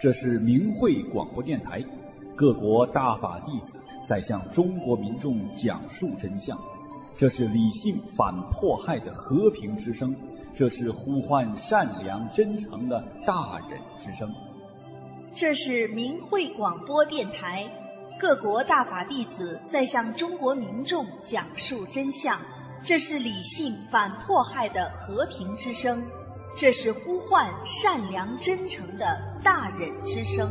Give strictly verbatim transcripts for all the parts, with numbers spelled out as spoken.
这是明慧广播电台，各国大法弟子在向中国民众讲述真相。这是理性反迫害的和平之声，这是呼唤善良真诚的大忍之声。 这是明慧广播电台，各国大法弟子在向中国民众讲述真相。这是理性反迫害的和平之声，这是呼唤善良真诚的大忍之声。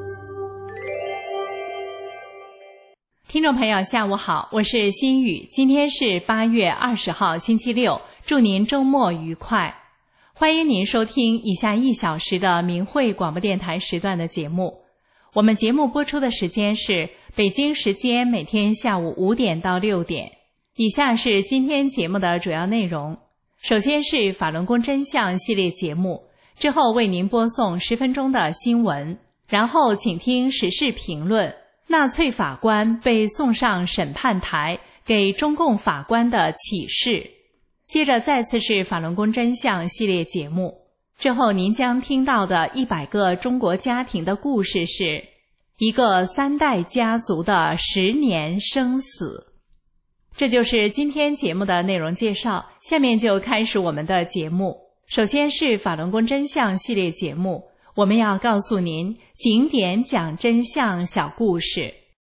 听众朋友下午好，我是心雨，今天是八月二十号星期六，祝您周末愉快。欢迎您收听以下一小时的明慧广播电台时段的节目。我们节目播出的时间是北京时间每天下午五点到六点。以下是今天节目的主要内容。首先是法轮功真相系列节目，之后为您播送十分钟的新闻，然后请听时事评论，纳粹法官被送上审判台，给中共法官的启示。接着再次是法轮功真相系列节目，之后您将听到的一百个中国家庭的故事是一个三代家族的十年生死。这就是今天节目的内容介绍，下面就开始我们的节目。首先是法轮功真相系列节目，我们要告诉您景点讲真相小故事。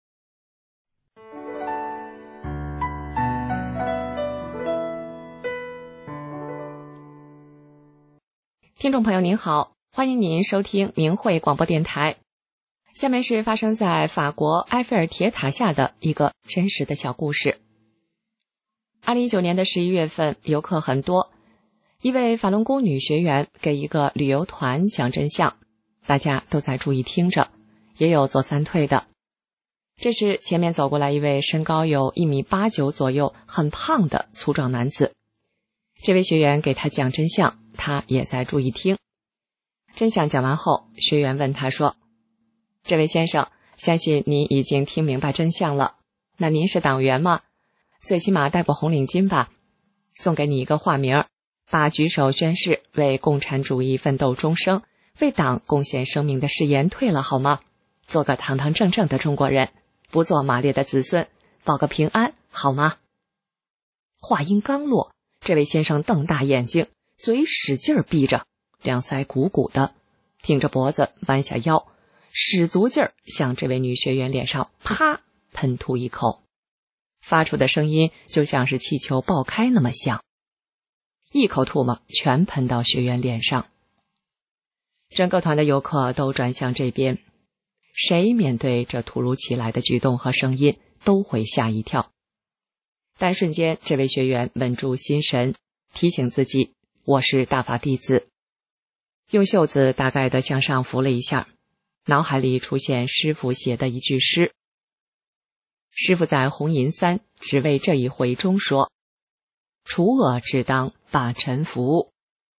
听众朋友您好，欢迎您收听明慧广播电台。下面是发生在法国埃菲尔铁塔下的一个真实的小故事。二零一九年的十一月份，游客很多，一位法轮功女学员给一个旅游团讲真相，大家都在注意听着，也有做三退的。这时前面走过来一位身高有一米八九左右，很胖的粗壮男子。这位学员给他讲真相，他也在注意听。真相讲完后，学员问他说：“这位先生，相信您已经听明白真相了，那您是党员吗？最起码戴过红领巾吧？送给你一个化名，把举手宣誓为共产主义奋斗终生，为党贡献生命的誓言退了好吗？做个堂堂正正的中国人，不做马列的子孙，保个平安好吗？”话音刚落，这位先生瞪大眼睛，嘴使劲闭着，两腮鼓鼓的，挺着脖子弯下腰，使足劲儿向这位女学员脸上啪喷吐一口，发出的声音就像是气球爆开那么响，一口唾沫全喷到学员脸上。整个团的游客都转向这边，谁面对这突如其来的举动和声音都会吓一跳。但瞬间这位学员稳住心神，提醒自己我是大法弟子，用袖子大概的向上拂了一下，脑海里出现师父写的一句诗。师父在红银三只为这一回中说：“除恶只当把臣服。”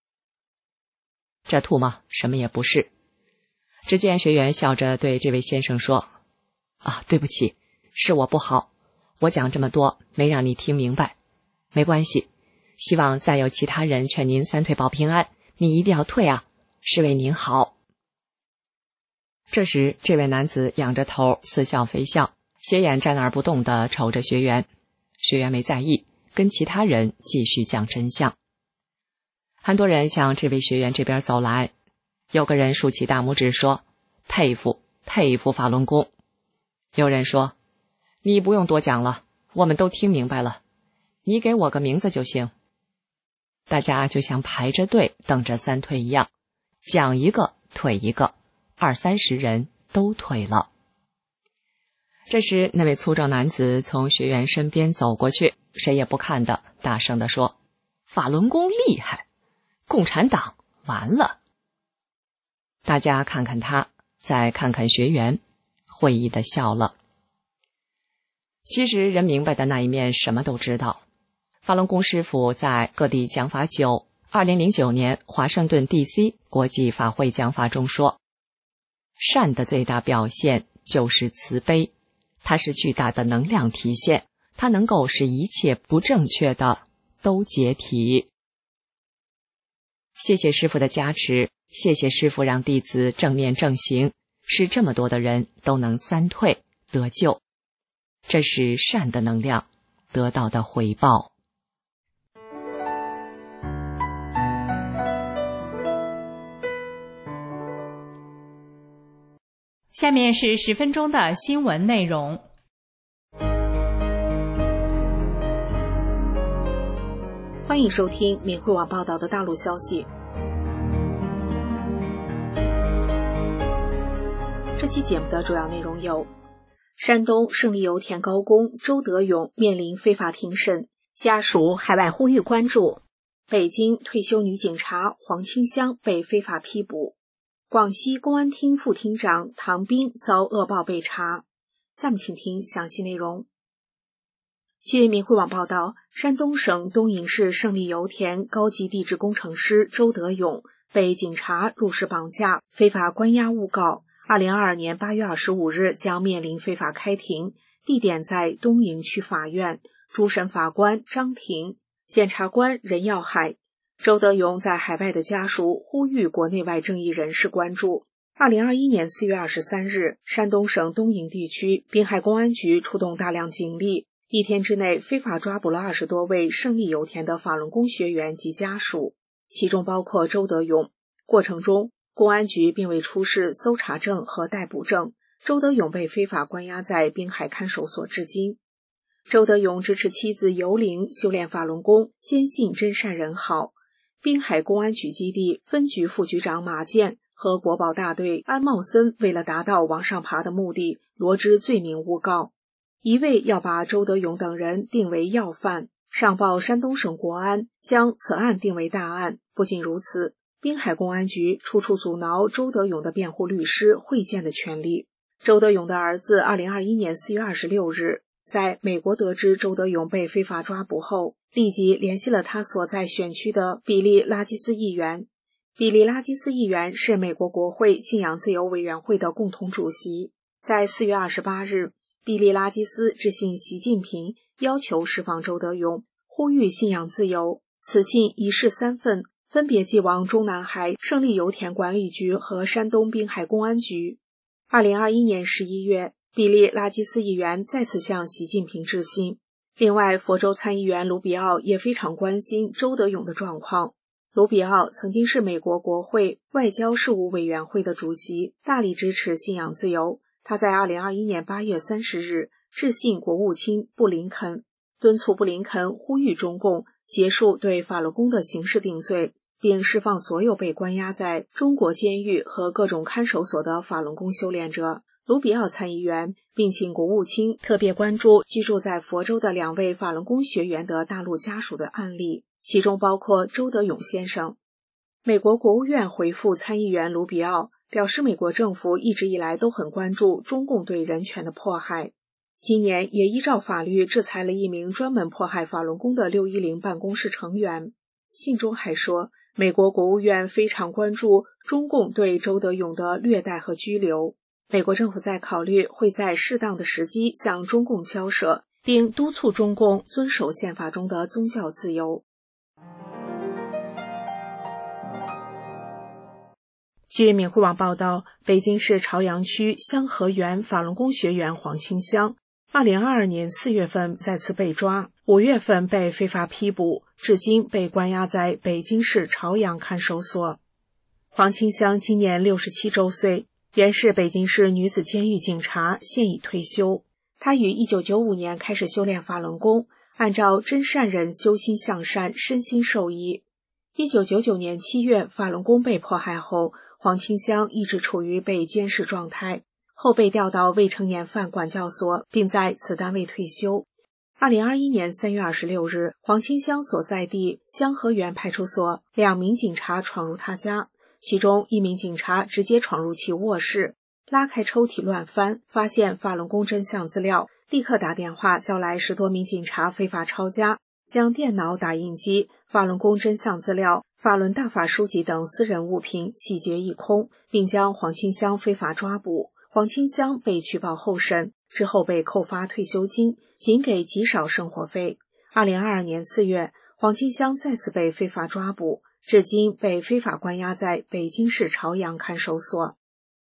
这唾沫什么也不是。只见学员笑着对这位先生说：“啊，对不起，是我不好，我讲这么多没让你听明白，没关系，希望再有其他人劝您三退保平安，你一定要退啊，是为您好。”这时这位男子仰着头似笑非笑，斜眼站那儿不动地瞅着学员，学员没在意，跟其他人继续讲真相。很多人向这位学员这边走来，有个人竖起大拇指说：“佩服佩服法轮功。”有人说：“你不用多讲了，我们都听明白了，你给我个名字就行。”大家就像排着队等着三退一样，讲一个退一个，二三十人都退了。这时那位粗壮男子从学员身边走过去，谁也不看的大声地说：“法轮功厉害，共产党完了。”大家看看他，再看看学员，会意地笑了。其实人明白的那一面什么都知道。法轮功师父在各地讲法久，二零零九年华盛顿 D C 国际法会讲法中说：“善的最大表现就是慈悲，它是巨大的能量体现，它能够使一切不正确的都解体。” 谢谢师父的加持，谢谢师父让弟子正念正行，使这么多的人都能三退得救。这是善的能量得到的回报。 下面是十分钟的新闻内容。 欢迎收听明慧网报道的大陆消息。这期节目的主要内容有：山东胜利油田高工周德勇面临非法庭审，家属海外呼吁关注；北京退休女警察黄清香被非法批捕；广西公安厅副厅长唐斌遭恶报被查。下面请听详细内容。据明慧网报道，山东省东营市胜利油田高级地质工程师周德勇被警察入室绑架、非法关押诬告，二零二二年八月二十五日将面临非法开庭，地点在东营区法院，主审法官张婷，检察官任耀海。周德勇在海外的家属呼吁国内外正义人士关注。二零二一年四月二十三日，山东省东营地区滨海公安局出动大量警力，一天之内非法抓捕了二十多位胜利油田的法轮功学员及家属，其中包括周德勇。过程中，公安局并未出示搜查证和逮捕证，周德勇被非法关押在滨海看守所至今。周德勇支持妻子尤玲修炼法轮功，坚信真善人好。滨海公安局基地分局副局长马建和国保大队安茂森为了达到往上爬的目的，罗织罪名诬告，一味要把周德勇等人定为要犯，上报山东省国安，将此案定为大案。不仅如此，滨海公安局处处阻挠周德勇的辩护律师会见的权利。周德勇的儿子二零二一年四月二十六日在美国得知周德勇被非法抓捕后，立即联系了他所在选区的比利拉基斯议员。比利拉基斯议员是美国国会信仰自由委员会的共同主席。在四月二十八日，比利拉基斯致信习近平，要求释放周德勇，呼吁信仰自由。此信一式三份，分别寄往中南海胜利油田管理局和山东滨海公安局。二零二一年十一月，比利拉基斯议员再次向习近平致信。另外，佛州参议员卢比奥也非常关心周德勇的状况。卢比奥曾经是美国国会外交事务委员会的主席，大力支持信仰自由。他在二零二一年八月三十日致信国务卿布林肯，敦促布林肯呼吁中共结束对法轮功的刑事定罪，并释放所有被关押在中国监狱和各种看守所的法轮功修炼者。卢比奥参议员并请国务卿特别关注居住在佛州的两位法轮功学员的大陆家属的案例，其中包括周德勇先生。美国国务院回复参议员卢比奥，表示美国政府一直以来都很关注中共对人权的迫害，今年也依照法律制裁了一名专门迫害法轮功的六一零办公室成员。信中还说，美国国务院非常关注中共对周德勇的虐待和拘留，美国政府在考虑会在适当的时机向中共交涉，并督促中共遵守宪法中的宗教自由。据明慧网报道，北京市朝阳区香河园法轮功学员黄清香二零二二年四月份再次被抓，五月份被非法批捕，至今被关押在北京市朝阳看守所。黄清香今年六十七周岁，原是北京市女子监狱警察，现已退休。她于一九九五年开始修炼法轮功，按照真善人修心向善，身心受益。一九九九年七月，法轮功被迫害后，黄清香一直处于被监视状态，后被调到未成年犯管教所，并在此单位退休。二零二一年三月二十六日，黄清香所在地香河园派出所两名警察闯入他家，其中一名警察直接闯入其卧室，拉开抽屉乱翻，发现法轮功真相资料，立刻打电话叫来十多名警察非法抄家，将电脑、打印机、法轮功真相资料、法轮大法书籍等私人物品洗劫一空，并将黄清香非法抓捕。黄清香被取保候审，之后被扣发退休金，仅给极少生活费。二零二二年四月， 黄金香再次被非法抓捕，至今被非法关押在北京市朝阳看守所。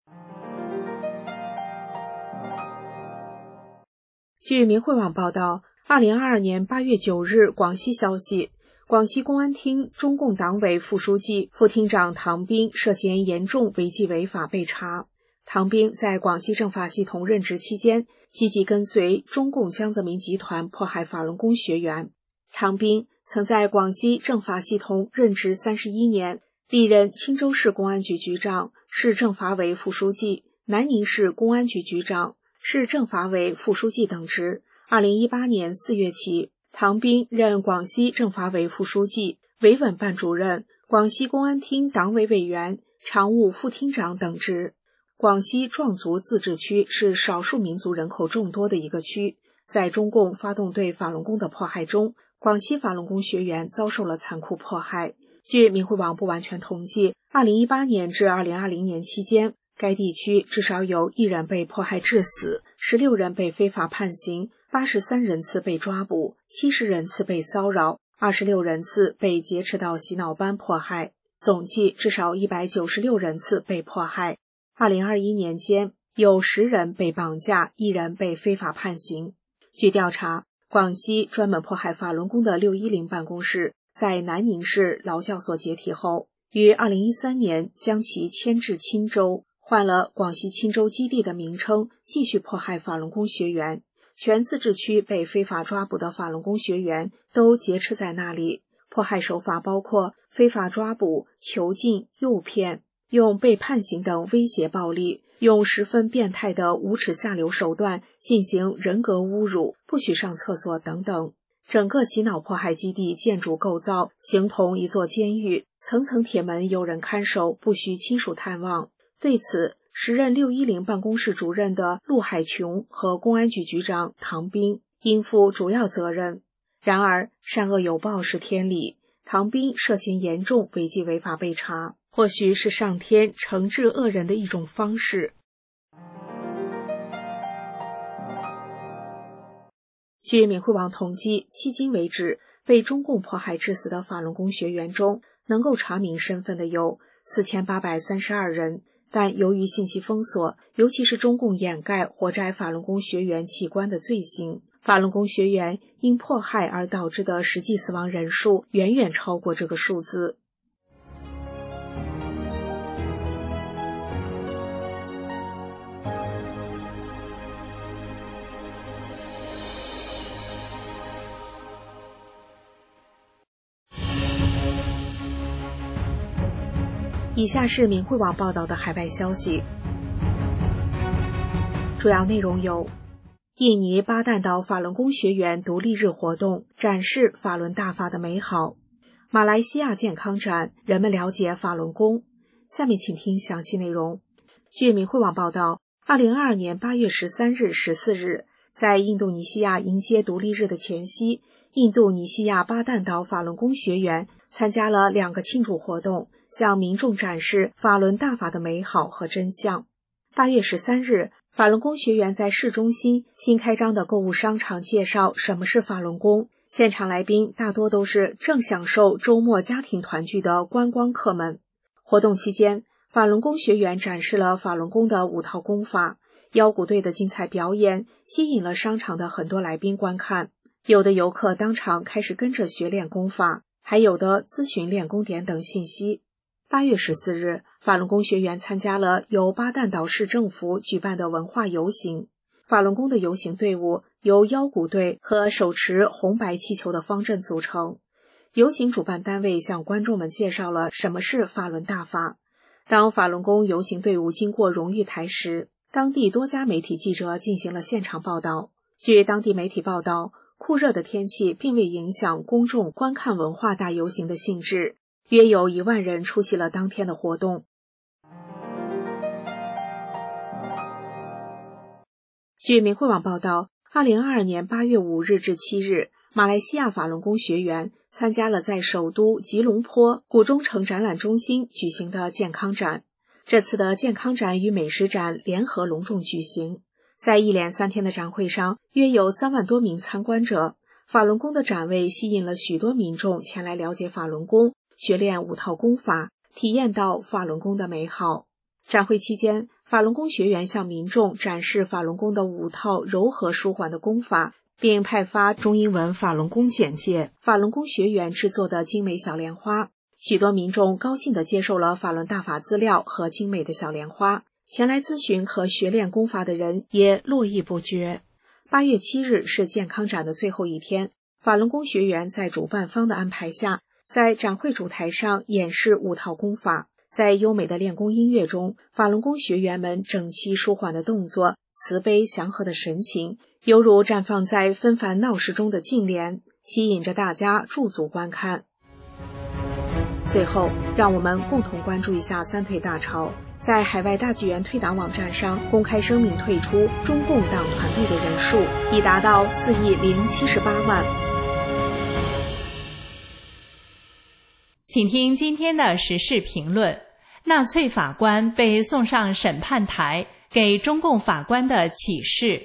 据明慧网报道，二零二二年八月九日，广西消息，广西公安厅中共党委副书记、副厅长唐斌涉嫌严重违纪违法被查。唐斌在广西政法系统任职期间，积极跟随中共江泽民集团迫害法轮功学员。唐斌曾在广西政法系统任职三十一年，历任钦州市公安局局长、市政法委副书记、南宁市公安局局长、市政法委副书记等职。二零一八年四月起，唐斌任广西政法委副书记、维稳办主任、广西公安厅党委委员、常务副厅长等职。广西壮族自治区是少数民族人口众多的一个区，在中共发动对法轮功的迫害中，广西法轮功学员遭受了残酷迫害。据明慧网不完全统计，二零一八年至二零二零年期间，该地区至少有一人被迫害致死，十六人被非法判刑，八十三人次被抓捕，七十人次被骚扰，二十六人次被劫持到洗脑班迫害，总计至少一百九十六人次被迫害。二零二一年间，有十人被绑架，一人被非法判刑。据调查，广西专门迫害法轮功的六一零办公室在南宁市劳教所解体后，于二零一三年将其迁至钦州，换了广西钦州基地的名称，继续迫害法轮功学员。全自治区被非法抓捕的法轮功学员都劫持在那里，迫害手法包括非法抓捕、囚禁、诱骗，用被判刑等威胁暴力，用十分变态的无耻下流手段进行人格侮辱，不许上厕所等等。整个洗脑迫害基地建筑构造形同一座监狱，层层铁门有人看守，不许亲属探望。对此，时任六一零办公室主任的陆海琼和公安局局长唐斌应负主要责任。然而，善恶有报是天理，唐斌涉嫌严重违纪违法被查，或许是上天惩治恶人的一种方式。据明慧网统计，迄今为止，被中共迫害致死的法轮功学员中，能够查明身份的有四千八百三十二人，但由于信息封锁，尤其是中共掩盖活摘法轮功学员器官的罪行，法轮功学员因迫害而导致的实际死亡人数远远超过这个数字。以下是明慧网报道的海外消息，主要内容有：印尼巴旦岛法轮功学员独立日活动，展示法轮大法的美好；马来西亚健康展，人们了解法轮功。下面请听详细内容。据明慧网报道，二零二二年八月十三日、十四日，在印度尼西亚迎接独立日的前夕，印度尼西亚巴旦岛法轮功学员参加了两个庆祝活动，向民众展示法轮大法的美好和真相。八月十三日，法轮功学员在市中心新开张的购物商场介绍什么是法轮功，现场来宾大多都是正享受周末家庭团聚的观光客们。活动期间，法轮功学员展示了法轮功的五套功法，腰鼓队的精彩表演吸引了商场的很多来宾观看，有的游客当场开始跟着学练功法，还有的咨询练功点等信息。八月十四日，法轮功学员参加了由巴旦岛市政府举办的文化游行。法轮功的游行队伍由腰鼓队和手持红白气球的方阵组成。游行主办单位向观众们介绍了什么是法轮大法。当法轮功游行队伍经过荣誉台时，当地多家媒体记者进行了现场报道。据当地媒体报道，酷热的天气并未影响公众观看文化大游行的兴致，约有一万人出席了当天的活动。据明慧网报道，二零二二年八月五日至七日，马来西亚法轮功学员参加了在首都吉隆坡古中城展览中心举行的健康展。这次的健康展与美食展联合隆重举行。在一连三天的展会上，约有三万多名参观者。 法轮功的展位吸引了许多民众前来了解法轮功，学练五套功法，体验到法轮功的美好。展会期间，法轮功学员向民众展示法轮功的五套柔和舒缓的功法，并派发中英文法轮功简介、法轮功学员制作的精美小莲花。许多民众高兴地接受了法轮大法资料和精美的小莲花，前来咨询和学练功法的人也络绎不绝。八月七日是健康展的最后一天，法轮功学员在主办方的安排下，在展会主台上演示五套功法。在优美的练功音乐中，法轮功学员们整齐舒缓的动作，慈悲祥和的神情，犹如绽放在纷繁闹市中的净莲，吸引着大家驻足观看。最后，让我们共同关注一下三退大潮。在海外大剧院退党网站上公开声明退出中共党团队的人数已达到四亿零七十八万。 请听今天的时事评论：纳粹法官被送上审判台，给中共法官的启示。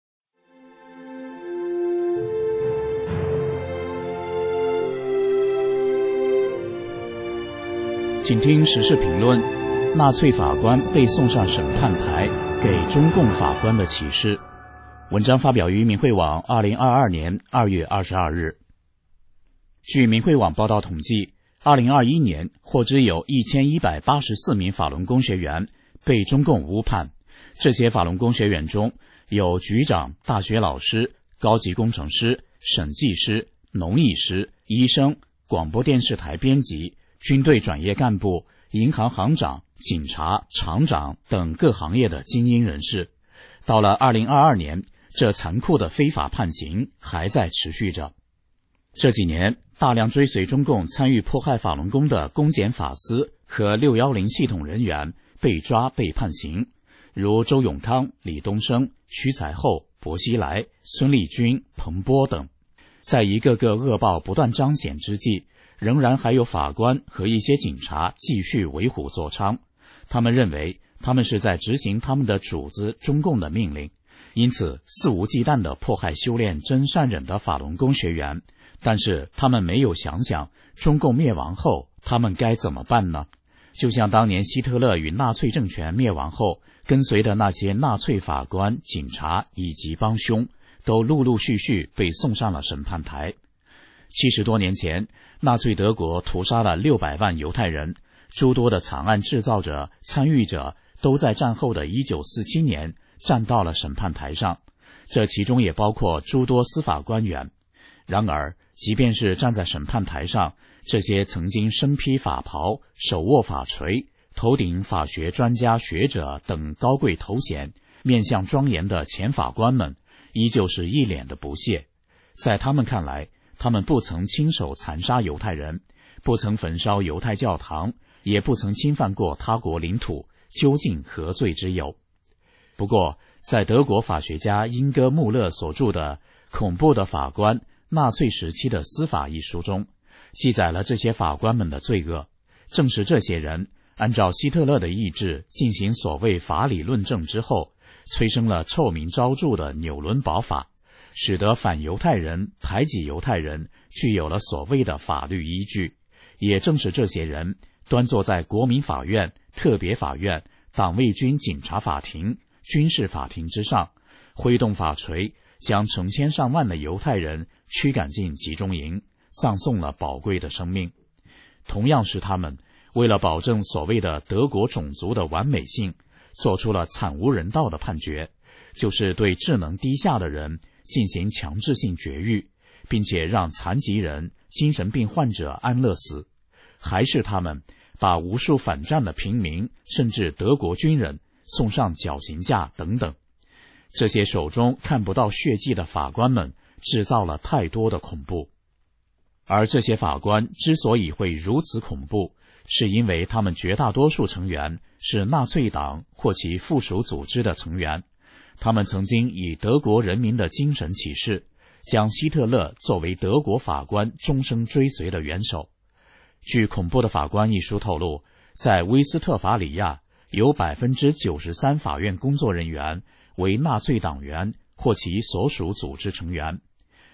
请听时事评论：纳粹法官被送上审判台，给中共法官的启示。文章发表于民汇网二零二二年二月二十二日。据民汇网报道统计，二零二一年获知有一千一百八十四名法轮功学员被中共误判。这些法轮功学员中有局长、大学老师、高级工程师、审计师、农艺师、医生、广播电视台编辑、军队转业干部、银行行长、警察、厂长等各行业的精英人士。到了二零二二年，这残酷的非法判刑还在持续着。这几年，大量追随中共参与迫害法轮功的公检法司和六一零系统人员被抓被判刑，如周永康、李东生、徐才厚、薄熙来、孙立军、彭波等。在一个个恶报不断彰显之际，仍然还有法官和一些警察继续为虎作伥。他们认为他们是在执行他们的主子中共的命令，因此肆无忌惮地迫害修炼真善忍的法轮功学员。但是他们没有想想中共灭亡后他们该怎么办呢？就像当年希特勒与纳粹政权灭亡后，跟随的那些纳粹法官、警察以及帮凶都陆陆续续被送上了审判台。七十多年前，纳粹德国屠杀了六百万犹太人，诸多的惨案制造者、参与者都在战后的一九四七年站到了审判台上，这其中也包括诸多司法官员。然而，即便是站在审判台上，这些曾经身披法袍、手握法锤、头顶法学专家学者等高贵头衔、面相庄严的前法官们，依旧是一脸的不屑。在他们看来，他们不曾亲手残杀犹太人，不曾焚烧犹太教堂，也不曾侵犯过他国领土，究竟何罪之有？不过，在德国法学家英戈·穆勒所著的《恐怖的法官：纳粹时期的司法》一书中，记载了这些法官们的罪恶。正是这些人按照希特勒的意志进行所谓法理论证之后，催生了臭名昭著的纽伦堡法，使得反犹太人、排挤犹太人具有了所谓的法律依据。也正是这些人端坐在国民法院、特别法院、党卫军警察法庭、军事法庭之上，挥动法锤，将成千上万的犹太人驱赶进集中营，葬送了宝贵的生命。同样是他们，为了保证所谓的德国种族的完美性，做出了惨无人道的判决，就是对智能低下的人进行强制性绝育，并且让残疾人、精神病患者安乐死。还是他们把无数反战的平民，甚至德国军人送上绞刑架等等。这些手中看不到血迹的法官们制造了太多的恐怖。而这些法官之所以会如此恐怖，是因为他们绝大多数成员是纳粹党或其附属组织的成员。他们曾经以德国人民的精神启示，将希特勒作为德国法官终生追随的元首。据《恐怖的法官》一书透露，在威斯特伐利亚有 百分之九十三 法院工作人员为纳粹党员或其所属组织成员。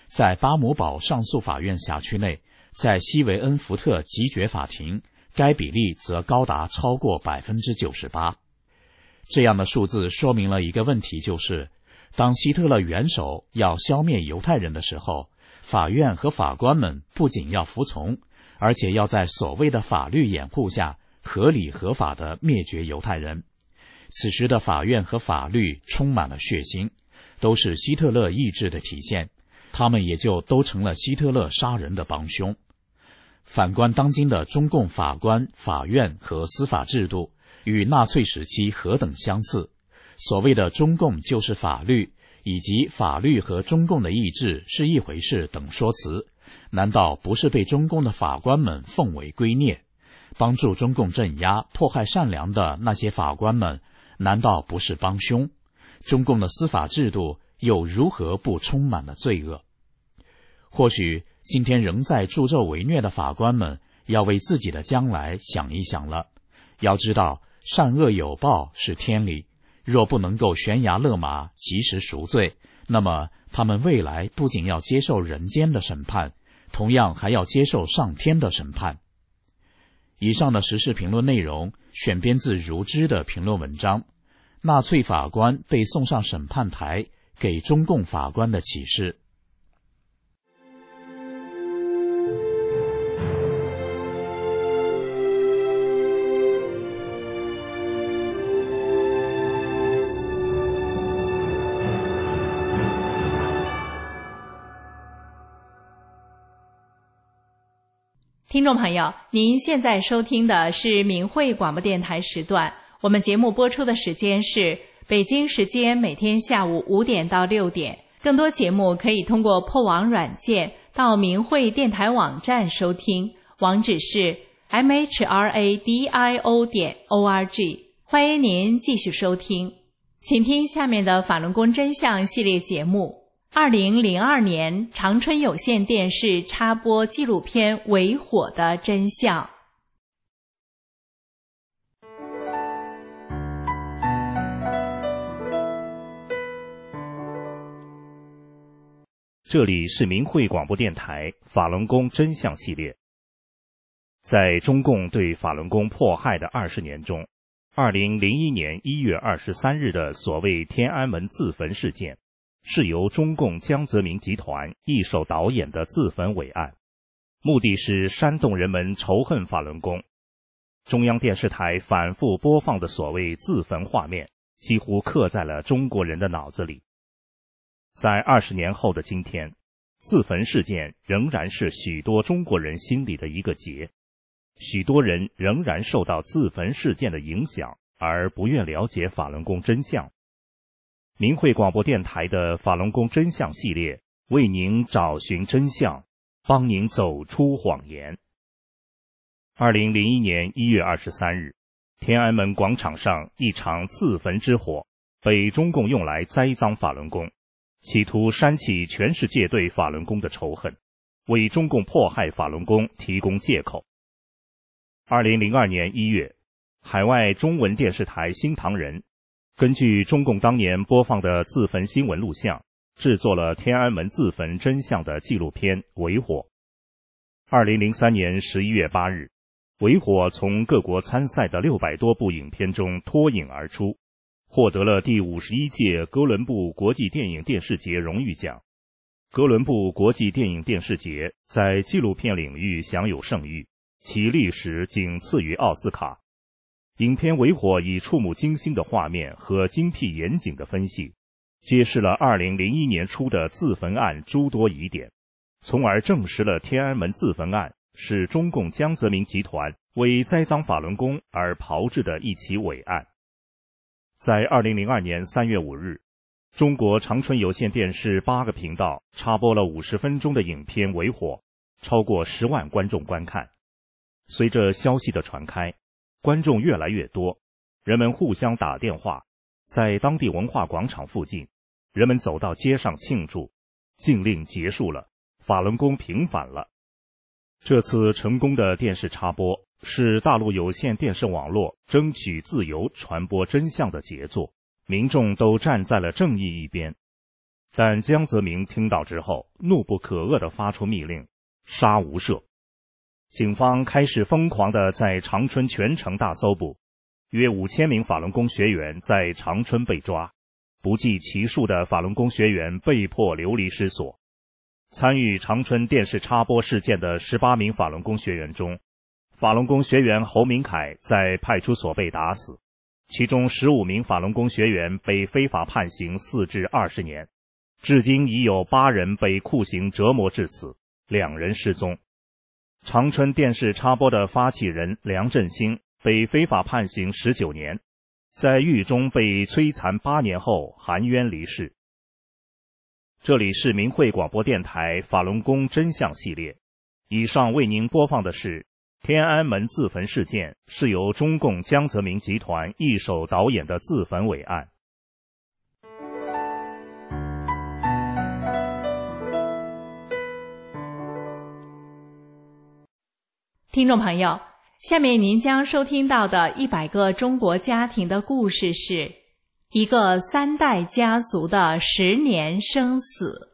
在巴姆堡上诉法院辖区内，在西维恩福特级决法庭，该比例则高达超过 百分之九十八。 这样的数字说明了一个问题，就是当希特勒元首要消灭犹太人的时候，法院和法官们不仅要服从，而且要在所谓的法律掩护下合理合法地灭绝犹太人。此时的法院和法律充满了血腥，都是希特勒意志的体现，他们也就都成了希特勒杀人的帮凶。反观当今的中共法官、法院和司法制度，与纳粹时期何等相似。所谓的中共就是法律，以及法律和中共的意志是一回事等说辞，难道不是被中共的法官们奉为圭臬？帮助中共镇压、迫害善良的那些法官们，难道不是帮凶？中共的司法制度又如何不充满了罪恶？或许今天仍在助纣为虐的法官们要为自己的将来想一想了。要知道，善恶有报是天理，若不能够悬崖勒马，及时赎罪，那么他们未来不仅要接受人间的审判，同样还要接受上天的审判。以上的时事评论内容选编自如之的评论文章《纳粹法官被送上审判台，给中共法官的启示》。 听众朋友，您现在收听的是明慧广播电台时段，我们节目播出的时间是北京时间每天下午五点到六点。更多节目可以通过破网软件到明慧电台网站收听，网址是 m h r a d i o 点 o r g。 欢迎您继续收听，请听下面的法轮功真相系列节目。二零零二年长春有线电视插播纪录片《为火的真相》。 这里是明慧广播电台法轮功真相系列。在中共对法轮功迫害的二十年中，二零零一年一月二十三日的所谓天安门自焚事件，是由中共江泽民集团一手导演的自焚伟案，目的是煽动人们仇恨法轮功。中央电视台反复播放的所谓自焚画面，几乎刻在了中国人的脑子里。在二十年后的今天，自焚事件仍然是许多中国人心里的一个结，许多人仍然受到自焚事件的影响，而不愿了解法轮功真相。明慧广播电台的法轮功真相系列为您找寻真相，帮您走出谎言。二零零一年一月二十三日，天安门广场上一场自焚之火被中共用来栽赃法轮功，企图煽起全世界对法轮功的仇恨，为中共迫害法轮功提供借口。二零零二年一月，海外中文电视台新唐人根据中共当年播放的自焚新闻录像，制作了天安门自焚真相的纪录片《为火》。二零零三年十一月八日，《为火》从各国参赛的六百多部影片中脱颖而出，获得了第五十一届哥伦布国际电影电视节荣誉奖。哥伦布国际电影电视节在纪录片领域享有盛誉，其历史仅次于奥斯卡。影片《为火》以触目惊心的画面和精辟严谨的分析，揭示了二零零一年初的自焚案诸多疑点，从而证实了天安门自焚案是中共江泽民集团为栽赃法轮功而炮制的一起伟案。在二零零二年三月五日，中国长春有线电视八个频道插播了五十分钟的影片《为火》，超过十万观众观看。随着消息的传开，观众越来越多，人们互相打电话，在当地文化广场附近，人们走到街上庆祝，禁令结束了，法轮功平反了。这次成功的电视插播是大陆有线电视网络争取自由传播真相的杰作，民众都站在了正义一边。 但江泽民听到之后，怒不可遏地发出密令，杀无赦。警方开始疯狂地在长春全城大搜捕，约五千名法轮功学员在长春被抓，不计其数的法轮功学员被迫流离失所。参与长春电视插播事件的十八名法轮功学员中，法轮功学员侯明凯在派出所被打死，其中十五名法轮功学员被非法判刑四至二十年，至今已有八人被酷刑折磨致死，两人失踪。长春电视插播的发起人梁振兴被非法判刑十九年，在狱中被摧残八年后含冤离世。这里是明慧广播电台法轮功真相系列，以上为您播放的是天安门自焚事件是由中共江泽民集团一手导演的自焚伪案。 听众朋友，下面您将收听到的一百个中国家庭的故事是一个三代家族的十年生死。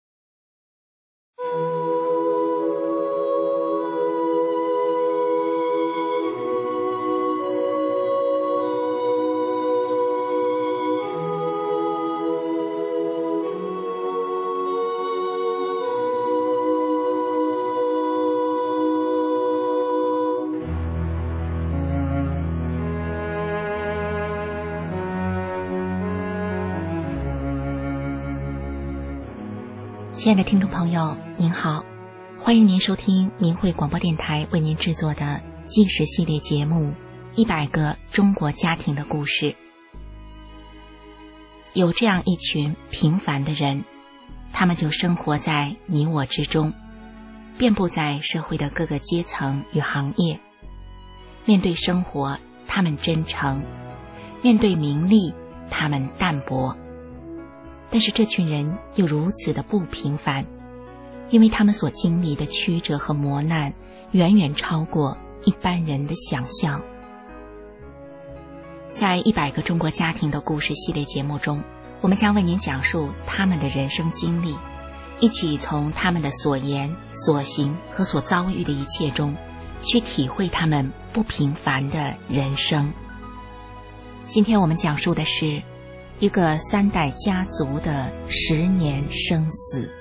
亲爱的听众朋友您好，欢迎您收听明慧广播电台为您制作的纪实系列节目一百个中国家庭的故事。有这样一群平凡的人，他们就生活在你我之中，遍布在社会的各个阶层与行业。面对生活他们真诚，面对名利他们淡泊。但是这群人又如此的不平凡，因为他们所经历的曲折和磨难远远超过一般人的想象。在一百个中国家庭的故事系列节目中，我们将为您讲述他们的人生经历，一起从他们的所言所行和所遭遇的一切中去体会他们不平凡的人生。今天我们讲述的是一个三代家族的十年生死。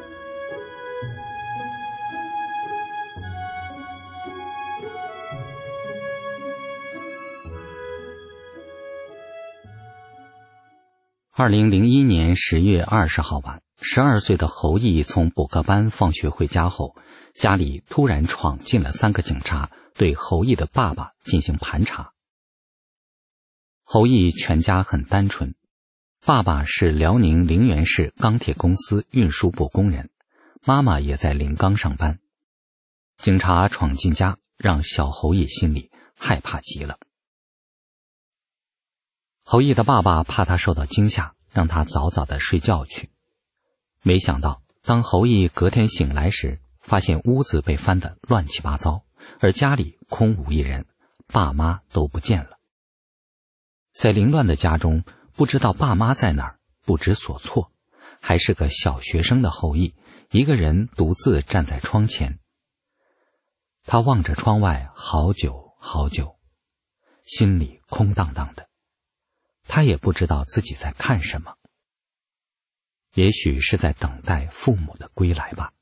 二零零一年十月二十号晚，十二岁的侯毅从补课班放学回家后，家里突然闯进了三个警察，对侯毅的爸爸进行盘查。侯毅全家很单纯，爸爸是辽宁陵园市钢铁公司运输部工人，妈妈也在临钢上班。警察闯进家，让小侯毅心里害怕极了。侯毅的爸爸怕他受到惊吓，让他早早的睡觉去。没想到当侯毅隔天醒来时，发现屋子被翻得乱七八糟，而家里空无一人，爸妈都不见了。在凌乱的家中，不知道爸妈在哪儿，不知所措，还是个小学生的侯毅一个人独自站在窗前。他望着窗外好久好久，心里空荡荡的，他也不知道自己在看什么，也许是在等待父母的归来吧。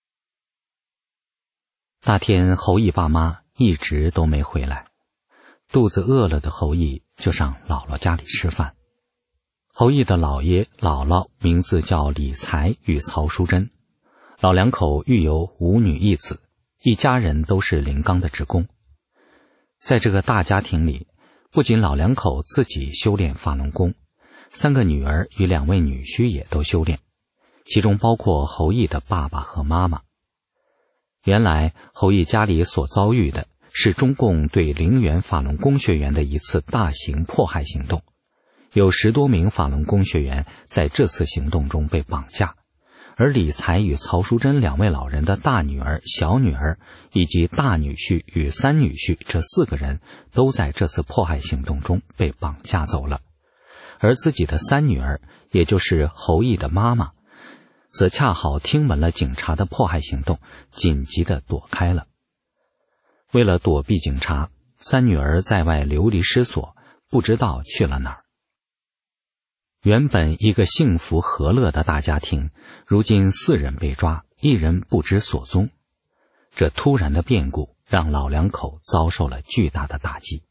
那天侯毅爸妈一直都没回来，肚子饿了的侯毅就上姥姥家里吃饭。侯毅的姥爷姥姥名字叫李才与曹淑珍，老两口育有五女一子，一家人都是临钢的职工。在这个大家庭里，不仅老两口自己修炼法轮功，三个女儿与两位女婿也都修炼，其中包括侯毅的爸爸和妈妈。原来侯毅家里所遭遇的是中共对陵园法轮功学员的一次大型迫害行动，有十多名法轮功学员在这次行动中被绑架，而李才与曹淑珍两位老人的大女儿、小女儿以及大女婿与三女婿这四个人都在这次迫害行动中被绑架走了。 而自己的三女儿，也就是侯毅的妈妈，则恰好听闻了警察的迫害行动，紧急地躲开了。为了躲避警察，三女儿在外流离失所，不知道去了哪儿。原本一个幸福和乐的大家庭，如今四人被抓，一人不知所踪。这突然的变故让老两口遭受了巨大的打击。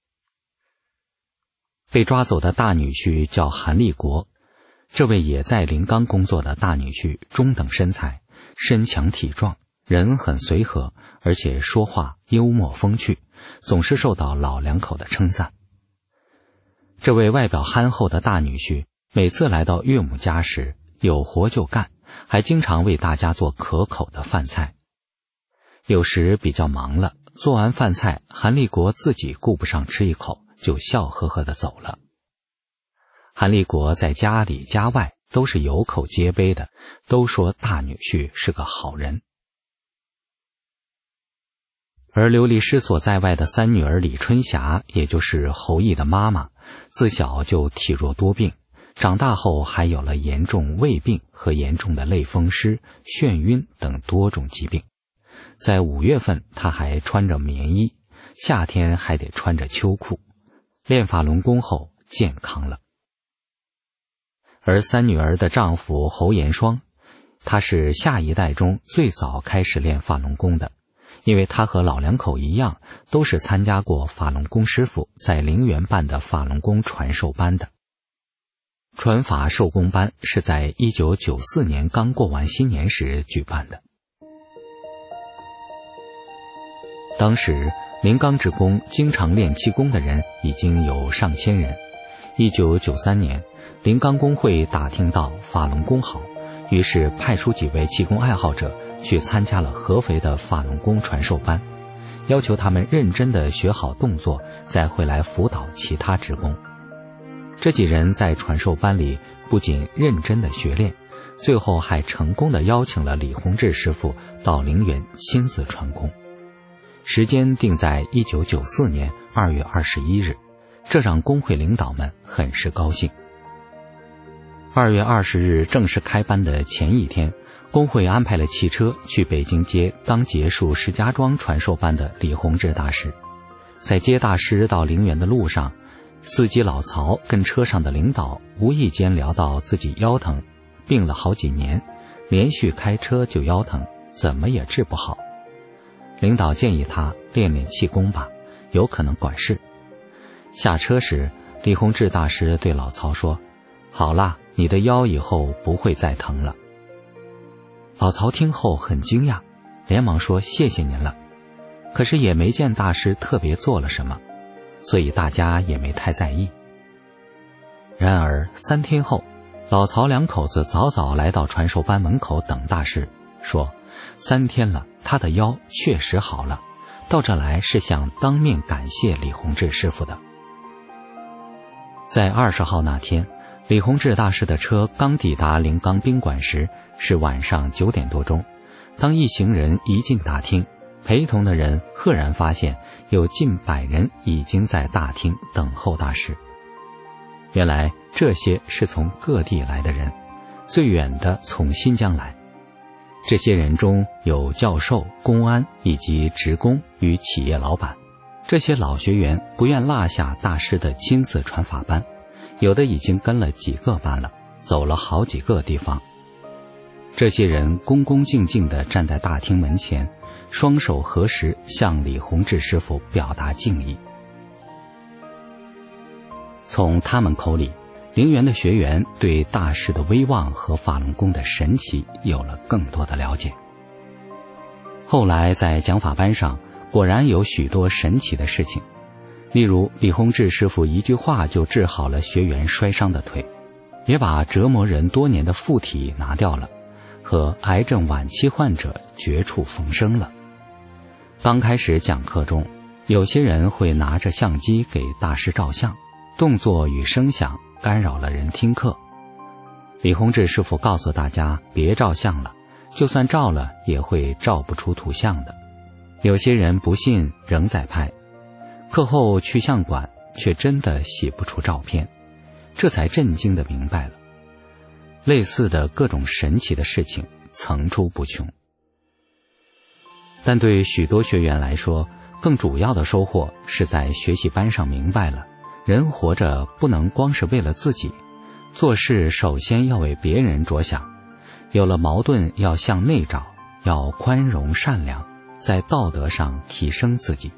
被抓走的大女婿叫韩立国，这位也在临钢工作的大女婿中等身材，身强体壮，人很随和，而且说话幽默风趣，总是受到老两口的称赞。这位外表憨厚的大女婿每次来到岳母家时，有活就干，还经常为大家做可口的饭菜。有时比较忙了，做完饭菜，韩立国自己顾不上吃一口，就笑呵呵地走了。韩立国在家里家外都是有口皆碑的，都说大女婿是个好人。而流离失所在外的三女儿李春霞，也就是侯毅的妈妈，自小就体弱多病，长大后还有了严重胃病和严重的类风湿、眩晕等多种疾病。在五月份，她还穿着棉衣，夏天还得穿着秋裤。练法轮功后健康了。而三女儿的丈夫侯延双，他是下一代中最早开始练法轮功的，因为他和老两口一样，都是参加过法轮功师傅在陵园办的法轮功传授班的。传法授功班是在一九九四年刚过完新年时举办的。当时临钢职工经常练气功的人已经有上千人。一九九三年，临钢工会打听到法轮功好，于是派出几位气功爱好者去参加了合肥的法轮功传授班，要求他们认真地学好动作，再回来辅导其他职工。这几人在传授班里不仅认真地学练，最后还成功地邀请了李洪志师傅到陵园亲自传功。时间定在一九九四年二月二十一日，这让工会领导们很是高兴。二月二十日正式开班的前一天，工会安排了汽车去北京接刚结束石家庄传授班的李洪志大师。在接大师到陵园的路上，司机老曹跟车上的领导无意间聊到自己腰疼，病了好几年，连续开车就腰疼，怎么也治不好。领导建议他练练气功吧，有可能管事。下车时，李洪志大师对老曹说：“好啦，你的腰以后不会再疼了。”老曹听后很惊讶，连忙说：“谢谢您了。”可是也没见大师特别做了什么，所以大家也没太在意。然而三天后，老曹两口子早早来到传授班门口等大师，说三天了，他的腰确实好了，到这来是想当面感谢李洪志师傅的。在二十号那天，李洪志大师的车刚抵达临钢宾馆时，是晚上九点多钟。当一行人一进大厅，陪同的人赫然发现有近百人已经在大厅等候大师。原来这些是从各地来的人，最远的从新疆来。这些人中有教授、公安以及职工与企业老板。这些老学员不愿落下大师的亲自传法班，有的已经跟了几个班了，走了好几个地方。这些人恭恭敬敬地站在大厅门前，双手合十向李洪志师傅表达敬意。从他们口里，陵园的学员对大师的威望和法轮功的神奇有了更多的了解。后来在讲法班上，果然有许多神奇的事情，例如李洪志师傅一句话就治好了学员摔伤的腿，也把折磨人多年的附体拿掉了，和癌症晚期患者绝处逢生了。刚开始讲课中，有些人会拿着相机给大师照相，动作与声响干扰了人听课。李洪志师傅告诉大家别照相了，就算照了也会照不出图像的。有些人不信仍在拍，课后去相馆却真的洗不出照片。 这才震惊地明白了，类似的各种神奇的事情层出不穷。但对许多学员来说，更主要的收获是在学习班上明白了，人活着不能光是为了自己，做事首先要为别人着想，有了矛盾要向内找，要宽容善良，在道德上提升自己。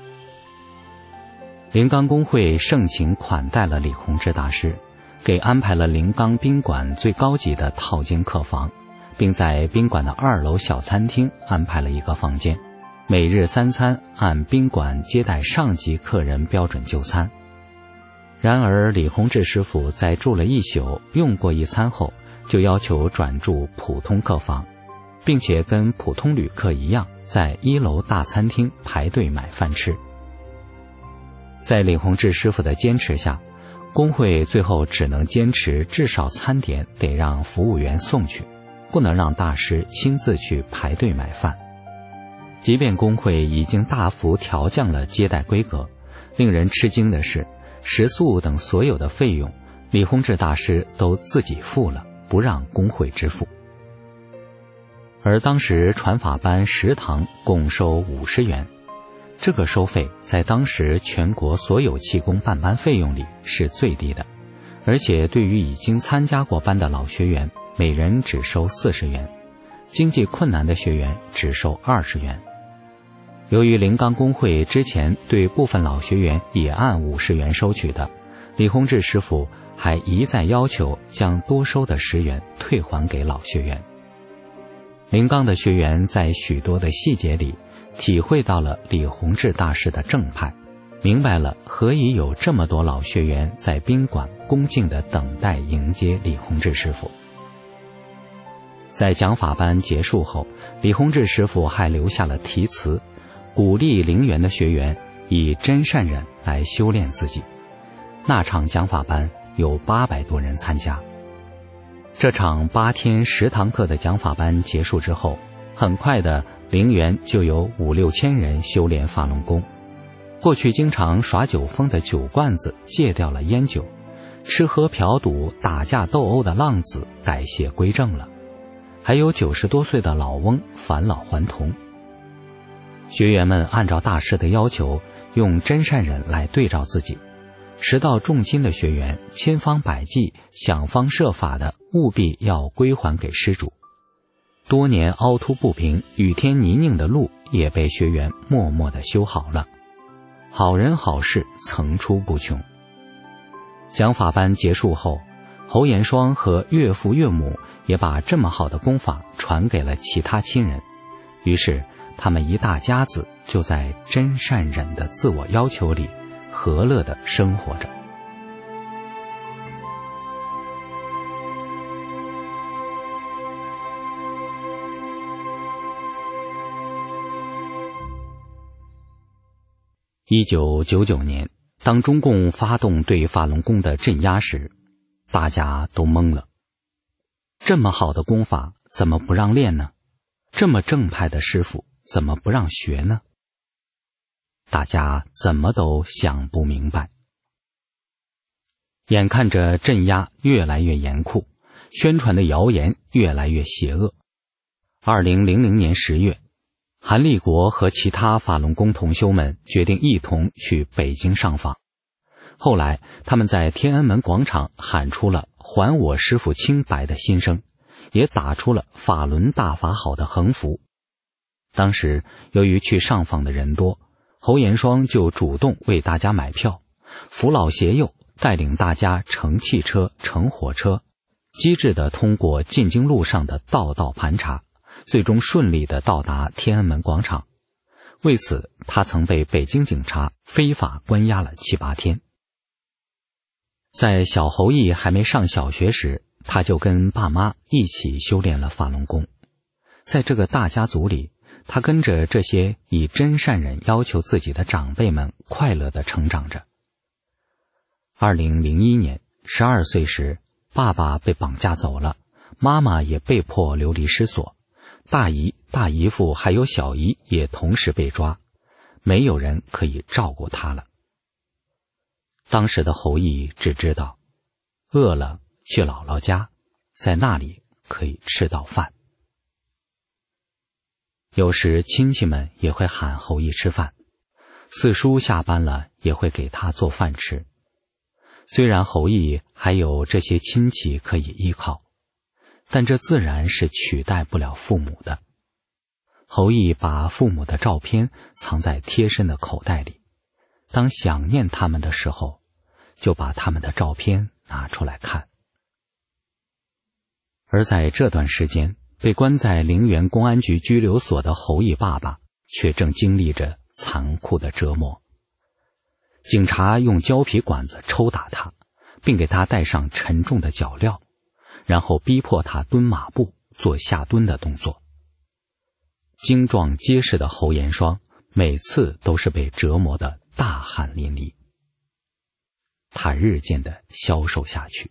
临冈公会盛情款待了李洪志大师，给安排了临冈宾馆最高级的套间客房，并在宾馆的二楼小餐厅安排了一个房间，每日三餐按宾馆接待上级客人标准就餐。然而李洪志师傅在住了一宿，用过一餐后，就要求转住普通客房，并且跟普通旅客一样，在一楼大餐厅排队买饭吃。在李洪志师傅的坚持下，工会最后只能坚持至少餐点得让服务员送去，不能让大师亲自去排队买饭。即便工会已经大幅调降了接待规格，令人吃惊的是，食宿等所有的费用，李洪志大师都自己付了，不让工会支付。而当时传法班食堂共收五十元，这个收费在当时全国所有气功办班费用里是最低的，而且对于已经参加过班的老学员，每人只收四十元，经济困难的学员只收二十元。由于临冈公会之前对部分老学员也按五十元收取的，李洪志师傅还一再要求将多收的十元退还给老学员。临冈的学员在许多的细节里体会到了李洪志大师的正派，明白了何以有这么多老学员在宾馆恭敬地等待迎接李洪志师傅。在讲法班结束后，李洪志师傅还留下了题词，鼓励陵园的学员以真善忍来修炼自己。那场讲法班有八百多人参加。这场八天十堂课的讲法班结束之后，很快的陵园就有五六千人修炼法轮功。过去经常耍酒疯的酒罐子戒掉了烟酒，吃喝嫖赌打架斗殴的浪子改邪归正了，还有九十多岁的老翁返老还童。学员们按照大师的要求，用真善忍来对照自己，识到重金的学员千方百计想方设法的务必要归还给施主。多年凹凸不平雨天泥泞的路也被学员默默地修好了，好人好事层出不穷。讲法班结束后，侯延双和岳父岳母也把这么好的功法传给了其他亲人，于是他们一大家子就在真善忍的自我要求里和乐地生活着。一九九九年，当中共发动对法轮功的镇压时，大家都懵了。这么好的功法怎么不让练呢？这么正派的师傅怎么不让学呢？大家怎么都想不明白。眼看着镇压越来越严酷，宣传的谣言越来越邪恶。二零零零年十月，韩立国和其他法轮功同修们决定一同去北京上访。后来他们在天安门广场喊出了还我师父清白的心声，也打出了法轮大法好的横幅。当时由于去上访的人多，侯延双就主动为大家买票，扶老携幼，带领大家乘汽车乘火车，机智地通过进京路上的道道盘查，最终顺利地到达天安门广场。为此他曾被北京警察非法关押了七八天。在小侯毅还没上小学时，他就跟爸妈一起修炼了法轮功。在这个大家族里，他跟着这些以真善忍要求自己的长辈们快乐地成长着。二零零一年，十二岁时，爸爸被绑架走了，妈妈也被迫流离失所，大姨、大姨父还有小姨也同时被抓，没有人可以照顾他了。当时的侯毅只知道， 饿了去姥姥家，在那里可以吃到饭。有时亲戚们也会喊侯毅吃饭，四叔下班了也会给他做饭吃。虽然侯毅还有这些亲戚可以依靠，但这自然是取代不了父母的。侯毅把父母的照片藏在贴身的口袋里，当想念他们的时候，就把他们的照片拿出来看。而在这段时间，被关在陵园公安局拘留所的侯毅爸爸却正经历着残酷的折磨。警察用胶皮管子抽打他，并给他戴上沉重的脚镣，然后逼迫他蹲马步，做下蹲的动作。精壮结实的侯延双每次都是被折磨得大汗淋漓，他日渐的消瘦下去。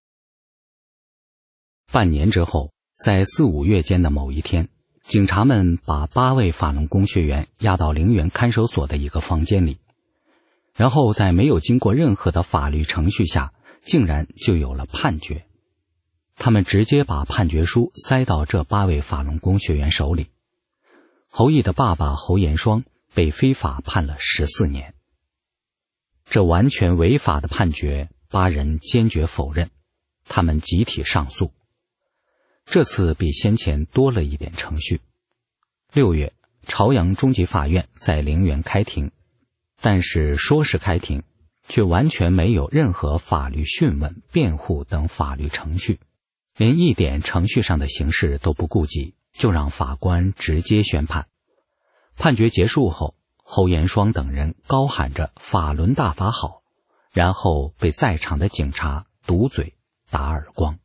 半年之后，在四五月间的某一天，警察们把八位法轮功学员押到陵园看守所的一个房间里，然后在没有经过任何的法律程序下，竟然就有了判决。他们直接把判决书塞到这八位法轮功学员手里。侯毅的爸爸侯延双被非法判了十四年。这完全违法的判决，八人坚决否认，他们集体上诉。这次比先前多了一点程序。六月，朝阳中级法院在陵园开庭，但是说是开庭，却完全没有任何法律讯问、辩护等法律程序，连一点程序上的形式都不顾及，就让法官直接宣判。判决结束后，侯延双等人高喊着法轮大法好，然后被在场的警察堵嘴打耳光。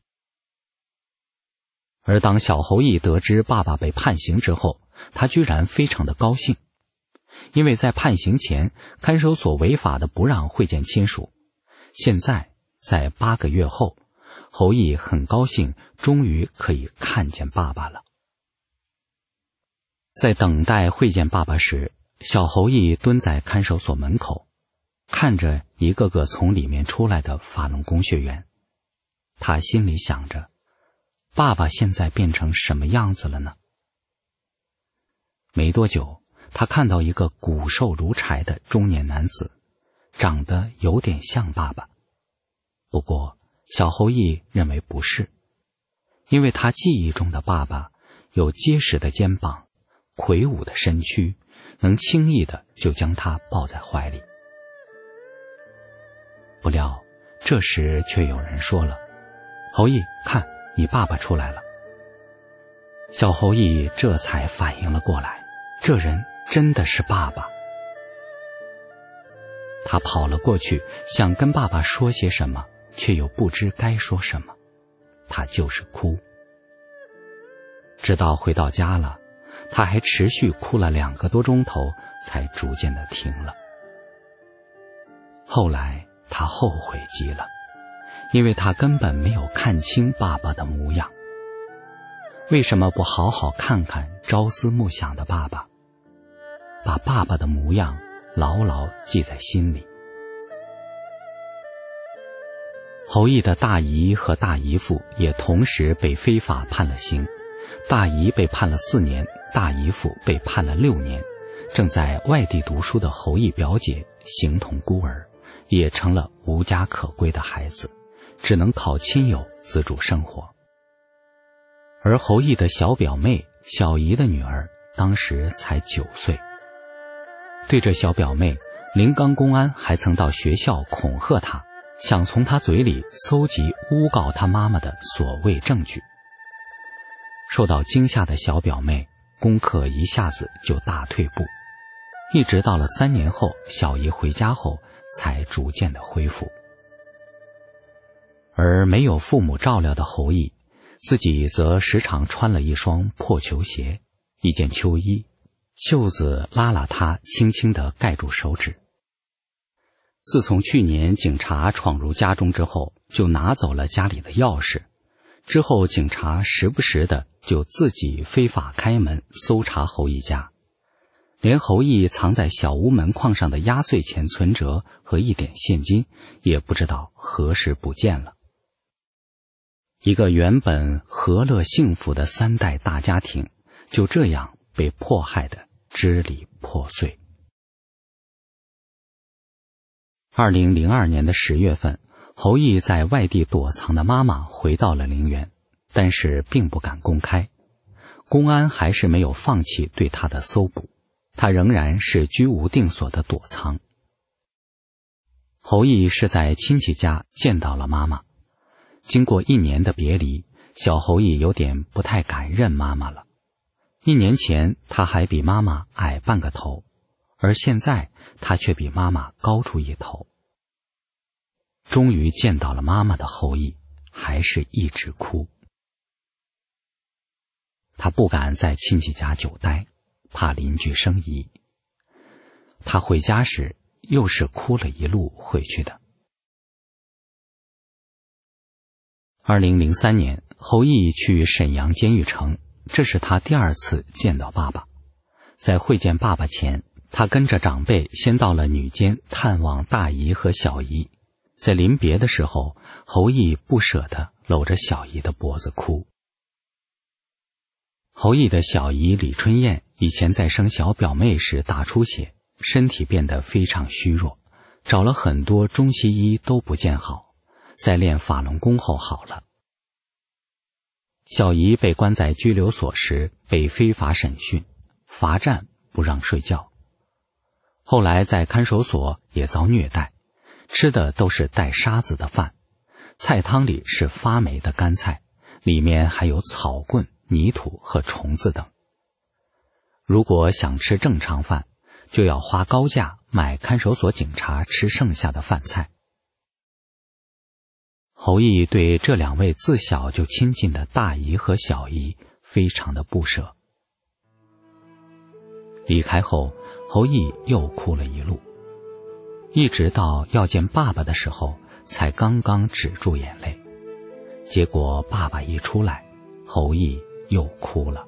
而当小侯毅得知爸爸被判刑之后，他居然非常的高兴，因为在判刑前，看守所违法的不让会见亲属。现在在八个月后，侯毅很高兴，终于可以看见爸爸了。在等待会见爸爸时，小侯毅蹲在看守所门口，看着一个个从里面出来的法轮功学员。他心里想着，爸爸现在变成什么样子了呢？没多久，他看到一个骨瘦如柴的中年男子，长得有点像爸爸。不过小侯毅认为不是，因为他记忆中的爸爸有结实的肩膀，魁梧的身躯，能轻易的就将他抱在怀里。不料这时却有人说了，侯毅，看，你爸爸出来了。小侯毅这才反应了过来，这人真的是爸爸。他跑了过去，想跟爸爸说些什么，却又不知该说什么，他就是哭。直到回到家了，他还持续哭了两个多钟头，才逐渐的停了。后来他后悔极了，因为他根本没有看清爸爸的模样。为什么不好好看看朝思暮想的爸爸，把爸爸的模样牢牢记在心里？侯毅的大姨和大姨父也同时被非法判了刑，大姨被判了四年，大姨父被判了六年。正在外地读书的侯毅表姐形同孤儿，也成了无家可归的孩子，只能靠亲友资助生活。而侯毅的小表妹小姨的女儿当时才九岁。对着小表妹，临港公安还曾到学校恐吓她，想从她嘴里搜集诬告她妈妈的所谓证据。受到惊吓的小表妹功课一下子就大退步，一直到了三年后，小姨回家后才逐渐的恢复。而没有父母照料的侯毅，自己则时常穿了一双破球鞋，一件秋衣，袖子拉拉他轻轻地盖住手指。自从去年警察闯入家中之后，就拿走了家里的钥匙，之后警察时不时的就自己非法开门搜查侯毅家，连侯毅藏在小屋门框上的压岁钱存折和一点现金也不知道何时不见了。 一个原本和乐幸福的三代大家庭，就这样被迫害得支离破碎。二零零二年的十月份，侯毅在外地躲藏的妈妈回到了陵园，但是并不敢公开。公安还是没有放弃对他的搜捕，他仍然是居无定所的躲藏。侯毅是在亲戚家见到了妈妈，经过一年的别离，小侯毅有点不太敢认妈妈了。一年前他还比妈妈矮半个头，而现在他却比妈妈高出一头。终于见到了妈妈的侯毅还是一直哭。他不敢在亲戚家久待，怕邻居生疑。他回家时又是哭了一路回去的。二零零三年，侯毅去沈阳监狱城，这是他第二次见到爸爸。在会见爸爸前，他跟着长辈先到了女监探望大姨和小姨。在临别的时候，侯毅不舍得搂着小姨的脖子哭。侯毅的小姨李春燕以前在生小表妹时大出血，身体变得非常虚弱，找了很多中西医都不见好，在练法轮功后好了。小姨被关在拘留所时被非法审讯，罚站不让睡觉，后来在看守所也遭虐待，吃的都是带沙子的饭，菜汤里是发霉的干菜，里面还有草棍、泥土和虫子等。如果想吃正常饭，就要花高价买看守所警察吃剩下的饭菜。侯毅对这两位自小就亲近的大姨和小姨非常的不舍。离开后，侯毅又哭了一路，一直到要见爸爸的时候才刚刚止住眼泪。结果爸爸一出来，侯毅又哭了。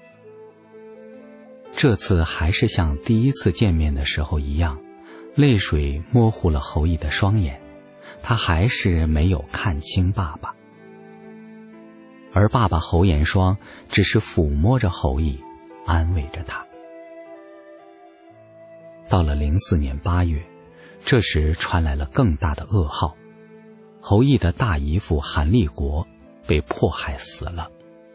这次还是像第一次见面的时候一样，泪水模糊了侯毅的双眼，他还是没有看清爸爸。而爸爸侯延双只是抚摸着侯毅，安慰着他。到了零四年八月，这时传来了更大的噩耗，侯毅的大姨父韩立国被迫害死了。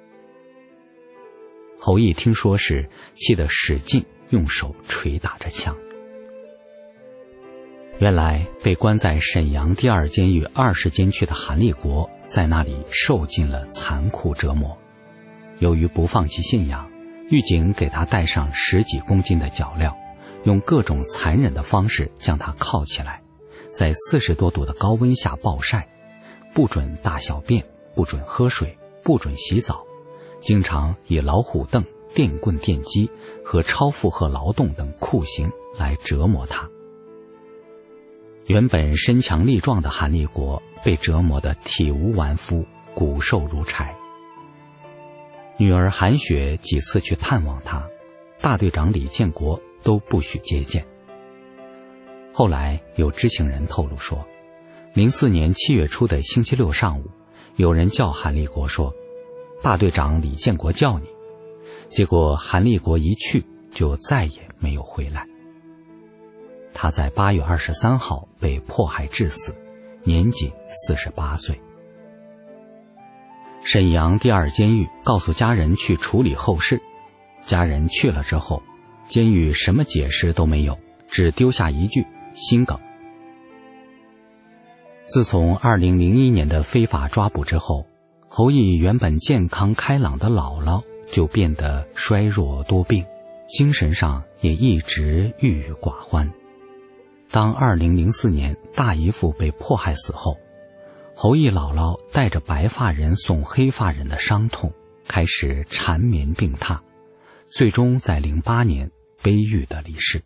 侯毅听说时，气得使劲用手捶打着墙。原来被关在沈阳第二监狱二十监区的韩立国，在那里受尽了残酷折磨。由于不放弃信仰，狱警给他带上十几公斤的脚镣，用各种残忍的方式将他铐起来，在四十多度的高温下暴晒，不准大小便，不准喝水，不准洗澡，经常以老虎凳、电棍电击和超负荷劳动等酷刑来折磨他。原本身强力壮的韩立国被折磨得体无完肤，骨瘦如柴。女儿韩雪几次去探望他，大队长李建国都不许接见。后来有知情人透露说，零四年七月初的星期六上午，有人叫韩立国说，大队长李建国叫你。结果韩立国一去就再也没有回来。他在八月二十三号被迫害致死，年仅四十八岁。沈阳第二监狱告诉家人去处理后事，家人去了之后，监狱什么解释都没有，只丢下一句心梗。自从二零零一年的非法抓捕之后，侯毅原本健康开朗的姥姥就变得衰弱多病，精神上也一直郁郁寡欢。当二零零四年大姨父被迫害死后，侯毅姥姥带着白发人送黑发人的伤痛，开始缠绵病榻，最终在零八年悲郁地离世。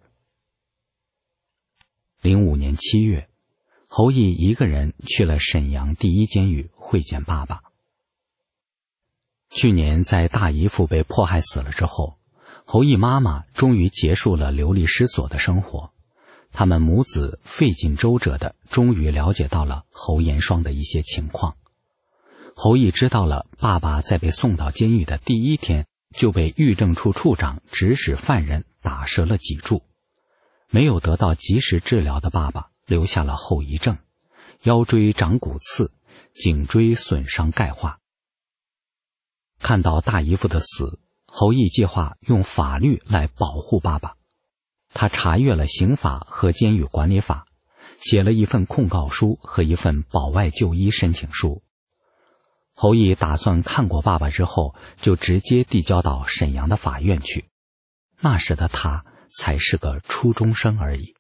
零五年七月，侯毅一个人去了沈阳第一监狱会见爸爸。去年在大姨父被迫害死了之后，侯毅妈妈终于结束了流离失所的生活，他们母子费尽周折的终于了解到了侯延双的一些情况。 侯毅知道了爸爸在被送到监狱的第一天就被狱政处处长指使犯人打折了脊柱，没有得到及时治疗的爸爸留下了后遗症，腰椎长骨刺，颈椎损伤钙化。看到大姨夫的死，侯毅计划用法律来保护爸爸。他查阅了刑法和监狱管理法，写了一份控告书和一份保外就医申请书。侯毅打算看过爸爸之后就直接递交到沈阳的法院去，那时的他才是个初中生而已。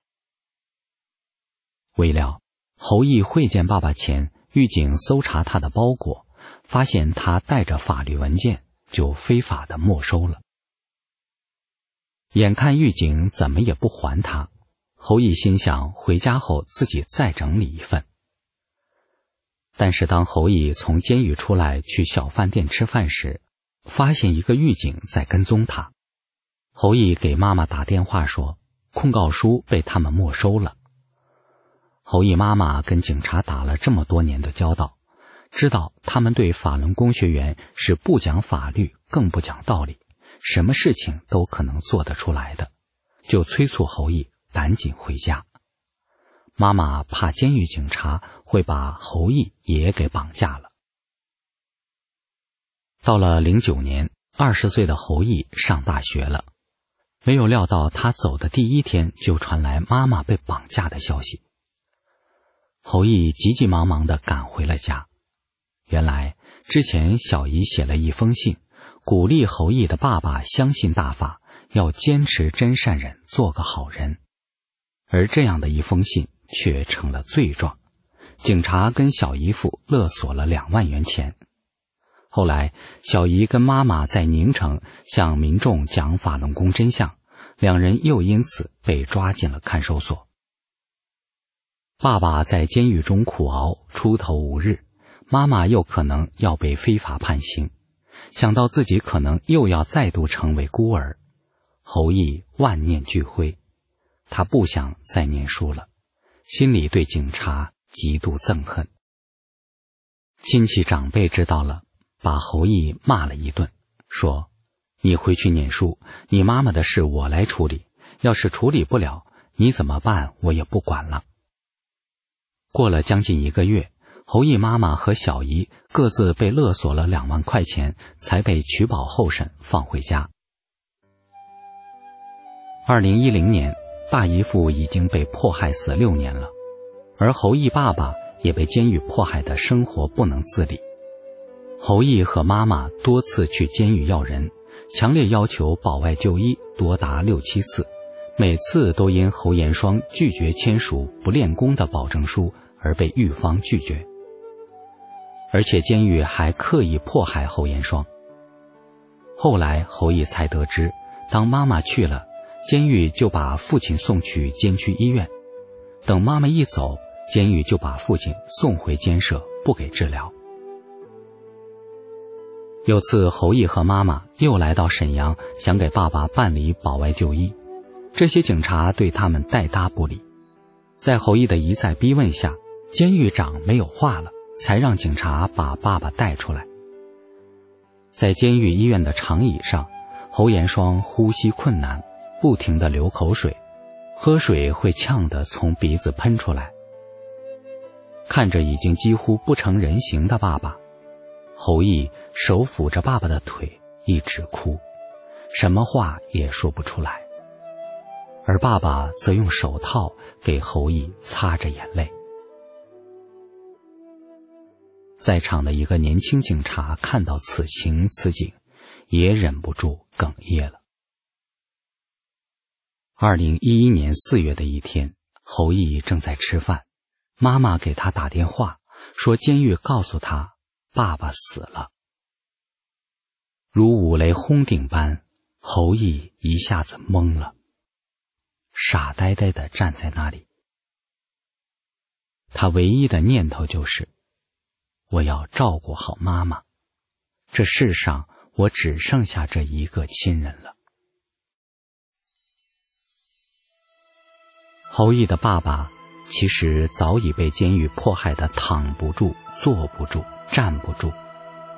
未料侯毅会见爸爸前，狱警搜查他的包裹，发现他带着法律文件，就非法的没收了。眼看狱警怎么也不还他，侯毅心想回家后自己再整理一份。但是当侯毅从监狱出来去小饭店吃饭时，发现一个狱警在跟踪他。侯毅给妈妈打电话说，控告书被他们没收了。侯毅妈妈跟警察打了这么多年的交道，知道他们对法轮功学员是不讲法律更不讲道理，什么事情都可能做得出来的，就催促侯毅赶紧回家。妈妈怕监狱警察会把侯毅也给绑架了。到了零九年，二十岁的侯毅上大学了，没有料到他走的第一天就传来妈妈被绑架的消息。侯毅急急忙忙地赶回了家。原来之前小姨写了一封信，鼓励侯毅的爸爸相信大法，要坚持真善忍，做个好人。而这样的一封信却成了罪状，警察跟小姨夫勒索了两万元钱。后来小姨跟妈妈在宁城向民众讲法轮功真相，两人又因此被抓进了看守所。爸爸在监狱中苦熬，出头无日，妈妈又可能要被非法判刑，想到自己可能又要再度成为孤儿，侯毅万念俱灰。他不想再念书了，心里对警察极度憎恨。亲戚长辈知道了，把侯毅骂了一顿，说，你回去念书，你妈妈的事我来处理，要是处理不了，你怎么办我也不管了。过了将近一个月，侯毅妈妈和小姨各自被勒索了两万块钱，才被取保候审放回家。二零一零年，大姨父已经被迫害死六年了，而侯毅爸爸也被监狱迫害的生活不能自理。侯毅和妈妈多次去监狱要人，强烈要求保外就医多达六七次，每次都因侯延双拒绝签署不练功的保证书而被狱方拒绝。而且监狱还刻意迫害侯延双。后来侯毅才得知，当妈妈去了，监狱就把父亲送去监区医院，等妈妈一走，监狱就把父亲送回监舍，不给治疗。有次侯毅和妈妈又来到沈阳，想给爸爸办理保外就医，这些警察对他们带搭不理。在侯毅的一再逼问下，监狱长没有话了，才让警察把爸爸带出来。在监狱医院的长椅上，侯延双呼吸困难，不停地流口水，喝水会呛得从鼻子喷出来。看着已经几乎不成人形的爸爸，侯毅手抚着爸爸的腿，一直哭，什么话也说不出来。而爸爸则用手套给侯毅擦着眼泪。在场的一个年轻警察看到此情此景，也忍不住哽咽了。二零一一年四月的一天，侯毅正在吃饭，妈妈给他打电话，说监狱告诉他爸爸死了。如五雷轰顶般，侯毅一下子懵了，傻呆呆地站在那里。他唯一的念头就是，我要照顾好妈妈，这世上我只剩下这一个亲人了。侯毅的爸爸其实早已被监狱迫害得躺不住、坐不住、站不住，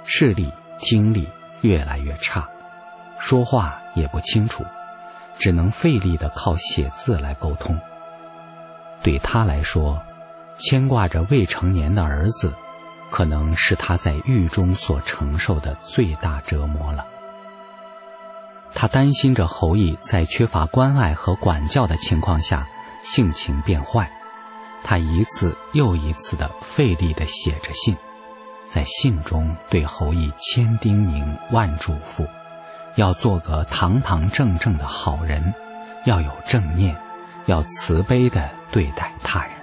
视力、听力越来越差，说话也不清楚，只能费力地靠写字来沟通。对他来说，牵挂着未成年的儿子，可能是他在狱中所承受的最大折磨了。他担心着侯毅在缺乏关爱和管教的情况下性情变坏，他一次又一次地费力地写着信，在信中对侯毅千叮咛万嘱咐，要做个堂堂正正的好人，要有正念，要慈悲地对待他人。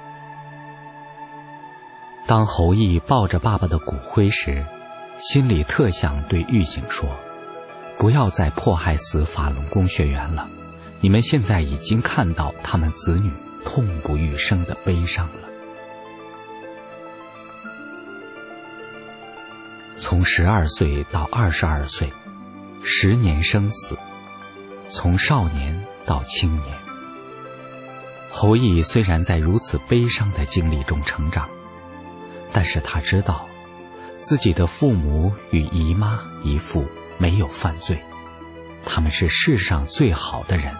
当侯毅抱着爸爸的骨灰时，心里特想对狱警说，不要再迫害死法轮功学员了，你们现在已经看到他们子女痛不欲生的悲伤了。从十二岁到二十二岁，十年生死，从少年到青年。侯毅虽然在如此悲伤的经历中成长，但是他知道自己的父母与姨妈姨父没有犯罪，他们是世上最好的人。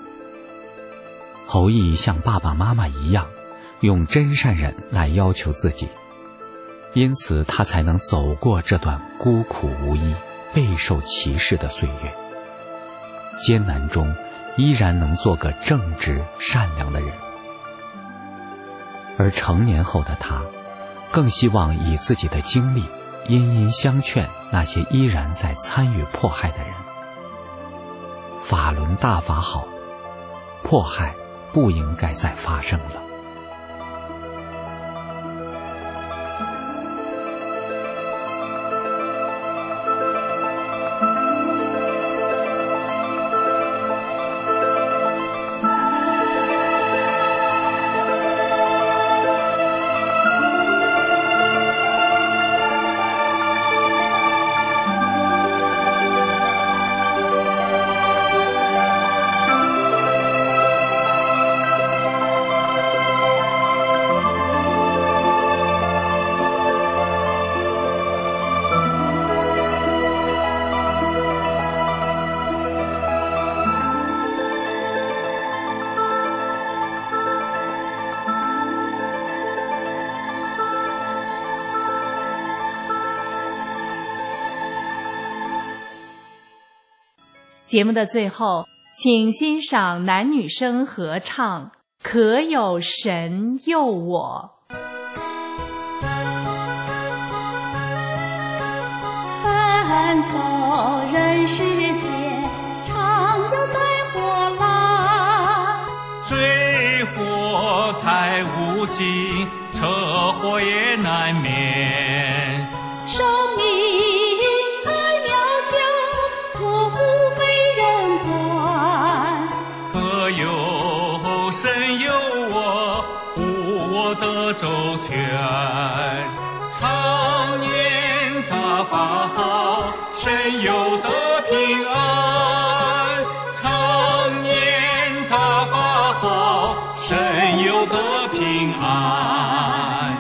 侯毅像爸爸妈妈一样，用真善忍来要求自己，因此他才能走过这段孤苦无依、备受歧视的岁月，艰难中依然能做个正直善良的人。而成年后的他，更希望以自己的经历殷殷相劝那些依然在参与迫害的人。法轮大法好，迫害不应该再发生了。 节目的最后，请欣赏男女生合唱《可有神佑我》。 奔走人世间，常有灾祸来， 水火太无情，车祸也难免。 生命太渺小，我无非人管。 可有神佑我，护我的周全。常念大法好，神佑得平安。常念大法好，神佑得平安。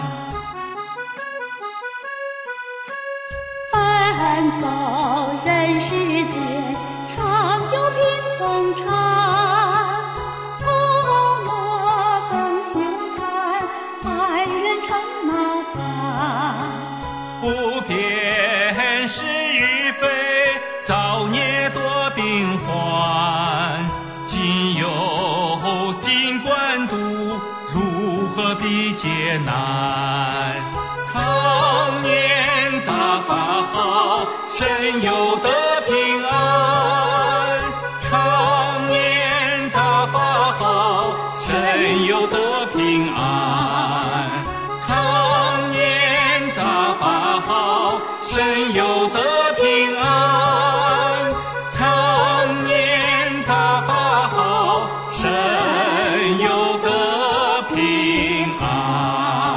奔走人世间，常有病风缠，从我更凶残，害人成麻烦。 不辨是与非，造孽多病患。今有新冠毒，如何比劫难？常念大法好，神佑得平安。常念大法好，神佑得平安。常念大法好，神佑得平安。常念大法好，神佑得平安。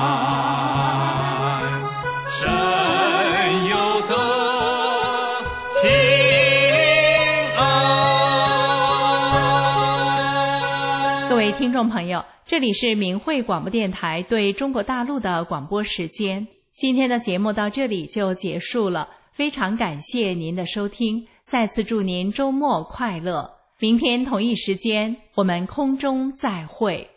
神佑得平安。 各位听众朋友，这里是明慧广播电台对中国大陆的广播时间。 今天的节目到这里就结束了，非常感谢您的收听，再次祝您周末快乐。明天同一时间，我们空中再会。